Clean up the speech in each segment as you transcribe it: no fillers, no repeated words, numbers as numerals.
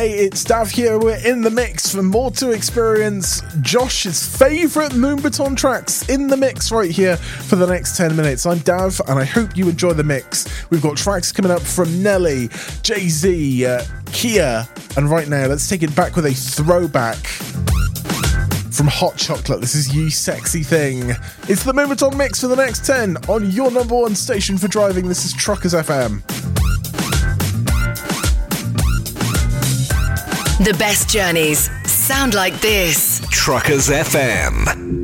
Hey, it's Dav here. We're in the mix for more to experience. Josh's favourite Moonbaton tracks in the mix right here for the next 10 minutes. I'm Dav, and I hope you enjoy the mix. We've got tracks coming up from Nelly, Jay-Z, Kia, and right now, let's take it back with a throwback from Hot Chocolate. This is You Sexy Thing. It's the Moonbaton mix for the next 10 on your number one station for driving. This is Truckers FM. The best journeys sound like this. Truckers FM.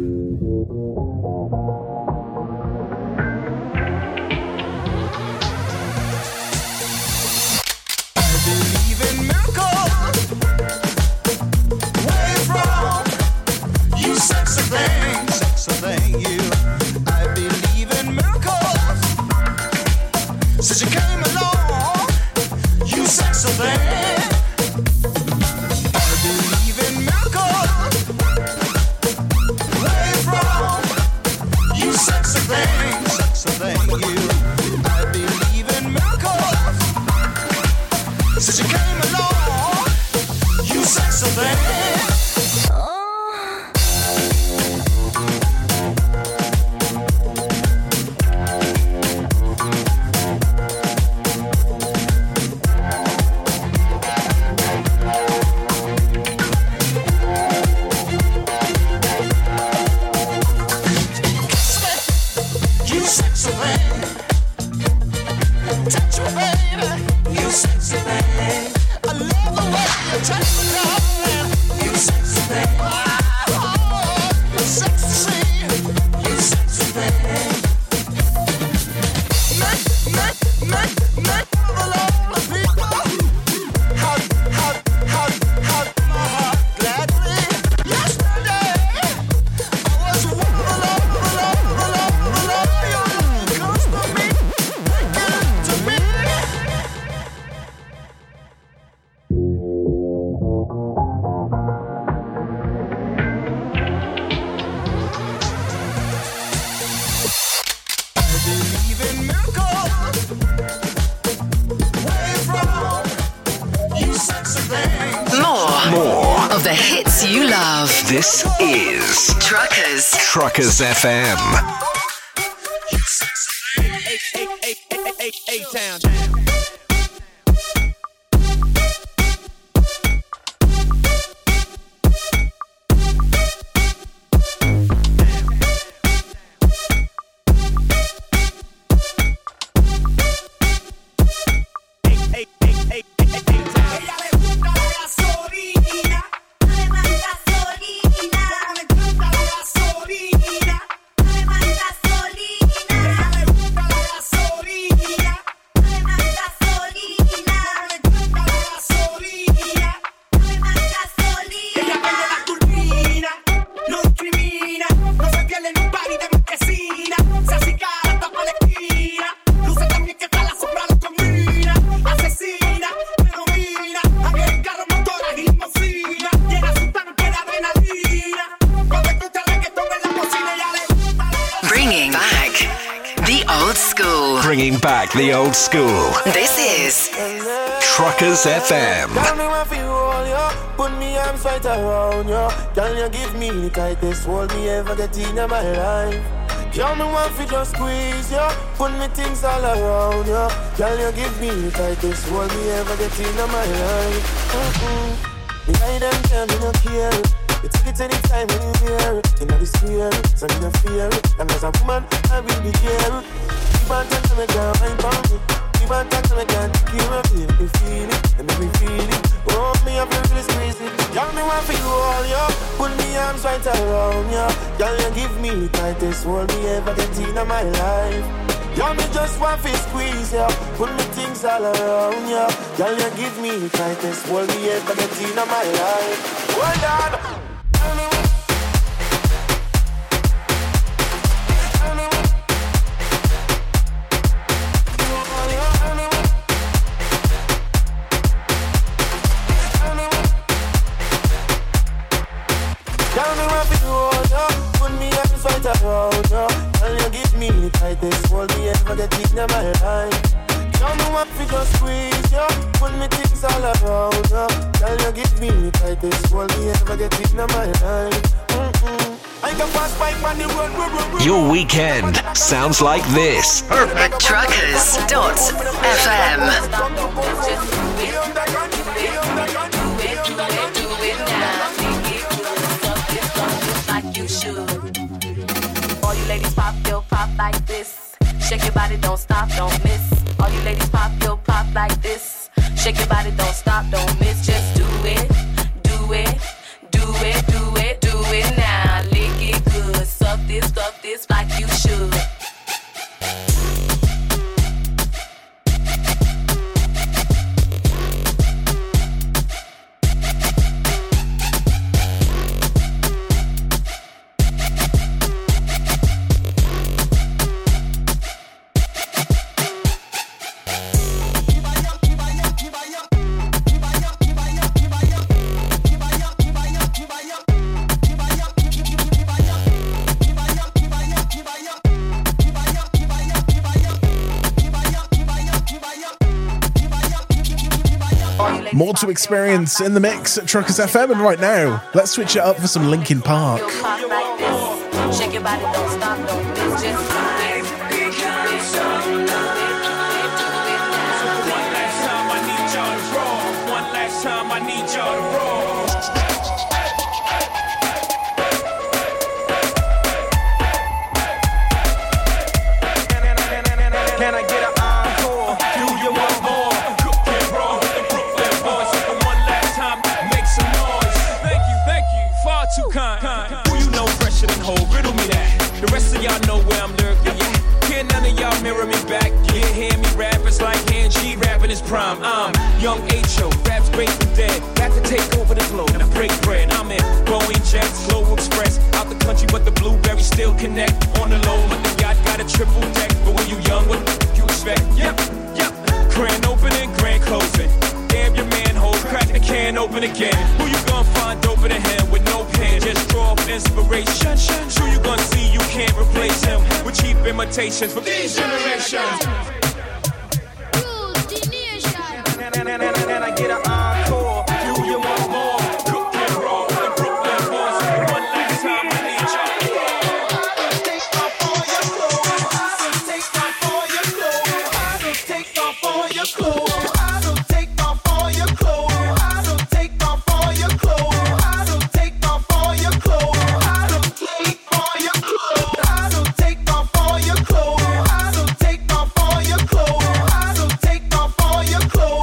Since you came along, you sexy thing. I believe in miracles. Where you from? You sexy thing, you. I believe in miracles. Since you came along, you sexy thing. This is Truckers FM. A-Town. The old school. This is Truckers FM. Put me arms right around you. Can you give me the tightest hold me ever get in my life? Can me want to just squeeze you? Put me things all around you. Can you give me the tightest hold me ever get in my life? Me hide them tell me no care. You take it anytime when you hear it. You know this fear, so you don't fear it. And as a woman, I will be here. Keep on telling me, girl, I'm bound. Keep on telling me, girl, keep on feeling. You feel it, and make me feel it. Oh, me, I feel really crazy. Y'all me want for you all, yo. Put me arms right around you. Y'all you give me the tightest hold me ever get in my life. Y'all me just want to squeeze you. Put me things all around you. Y'all you give me the tightest hold me ever get in my life. Hold on. Tightest hold me ever get in my life. Tell me what fi just squeeze you. Put me things all around you. Girl, you give me the tightest hold me ever get in my life. I can pass by on the road. Your weekend sounds like this. At truckers.fm. Like you should. All you ladies pop like this. Shake your body, don't stop, don't miss. All you ladies pop like this. Shake your body, don't stop, don't miss. Just do it, do it, do it, do it, do it now. Lick it good, suck this like you should. More to experience in the mix at Truckers FM, and right now, let's switch it up for some Linkin Park. Shake your body, don't stop, don't miss, just do it. One last time I need y'all to roll. Can I get an encore? Do you want more? Cook and roll with the Brooklyn boys. So for one last time, make some noise. Thank you, far too kind. Who you know fresher than whole? Riddle me that. The rest of y'all know where I'm lurking. Yeah. Can't none of y'all mirror me back. You hear me rap, it's like hand G rapping his prime. I'm young H.O., raps great from dead. Back to take over the globe, and I break bread. I'm in Boeing Jets, Global Express. Out the country, but the blueberries still connect. On the low, but the yacht got a triple deck. But when you young, what you expect? Yep. Grand opening, grand closing. Damn your manhole, crack the can open again. Who you gonna find open the hand with no pen? Just draw up inspiration. Who you gonna see you can't replace him with cheap imitations from these generations. And I get an encore. Do you want more? Cook and roll with the Brooklyn boys. One last time I need y'all. Take off all your clothes. Take off all your clothes. Take off all your clothes. Take off all your clothes. Take off all your clothes. Take off all your clothes. Take all your clothes. Take off all your clothes. Take off all your clothes. Take off all your clothes.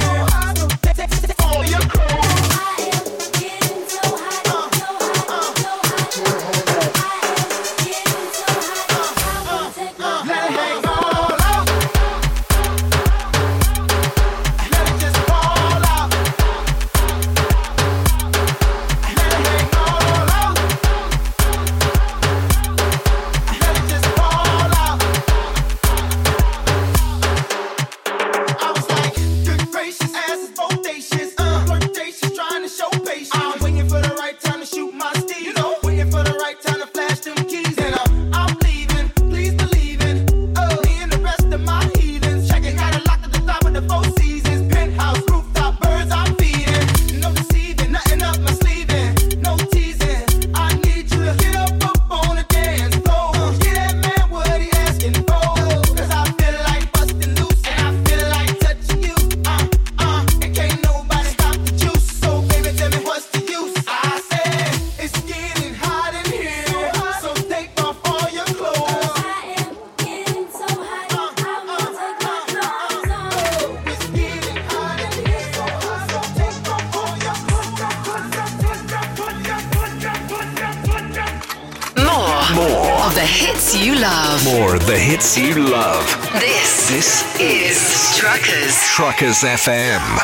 You love. More of the hits you love. This is Truckers. Truckers FM.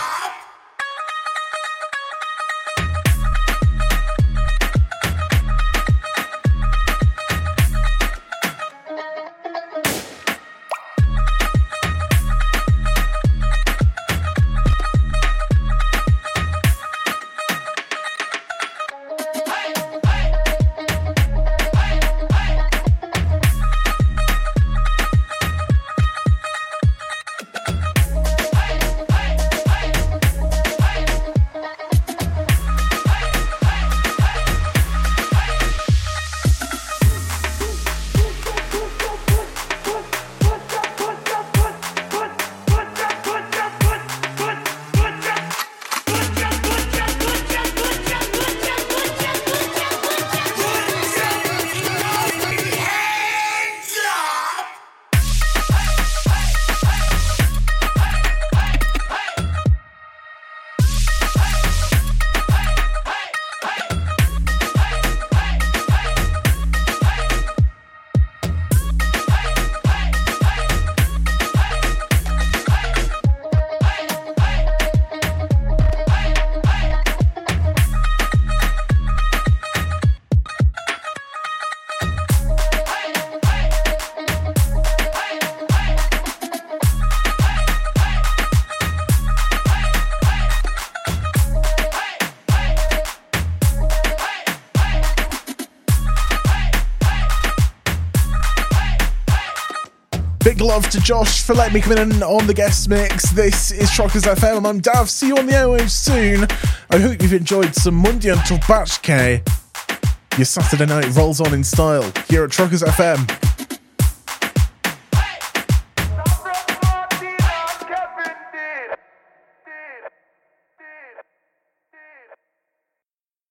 Big love to Josh for letting me come in on the guest mix. This is Truckers FM and I'm Dav. See you on the airwaves soon. I hope you've enjoyed some Monday until Batch K. Your Saturday night rolls on in style here at Truckers FM.